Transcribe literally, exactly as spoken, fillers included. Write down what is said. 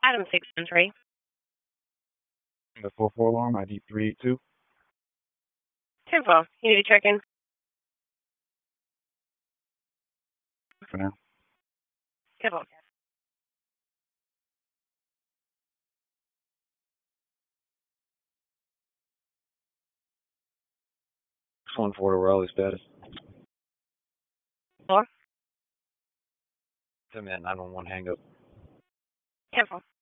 Item six one three. The four four alarm, I D three eight two. ten four. You need to check in? For now. ten four. one four to Raleigh status. Four. ten man nine one one hang up. ten four.